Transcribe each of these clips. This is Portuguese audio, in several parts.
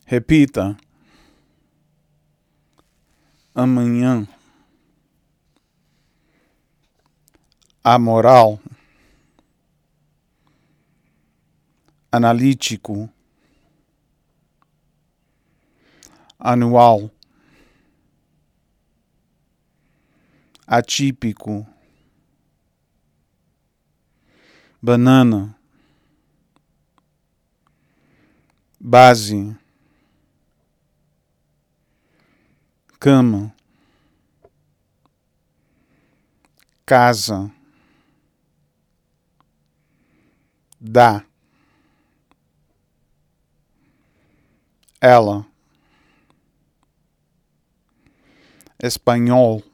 Repita: amanhã. Amoral, analítico, anual, atípico, banana, base, cama, casa, dá, ela, espanhol,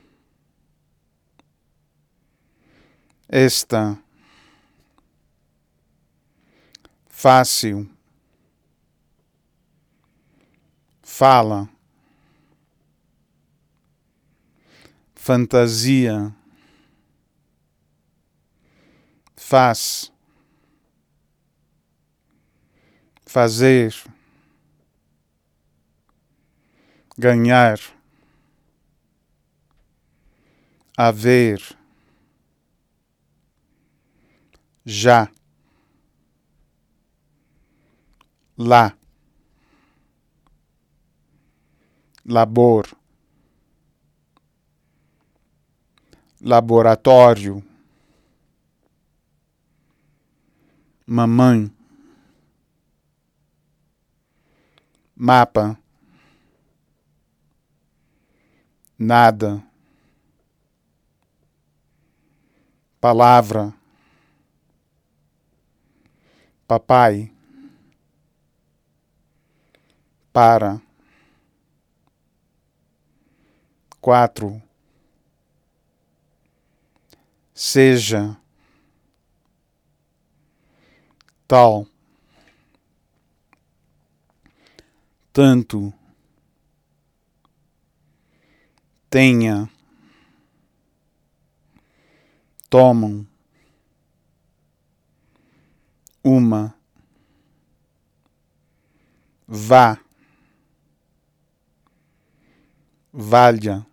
esta, fácil, fala, fantasia, faz, fazer, ganhar, haver, já, lá, labor, laboratório, mamãe, mapa, nada, palavra, papai, para, 4, seja, tal, tanto, tenha, tomam, uma, vá, valha,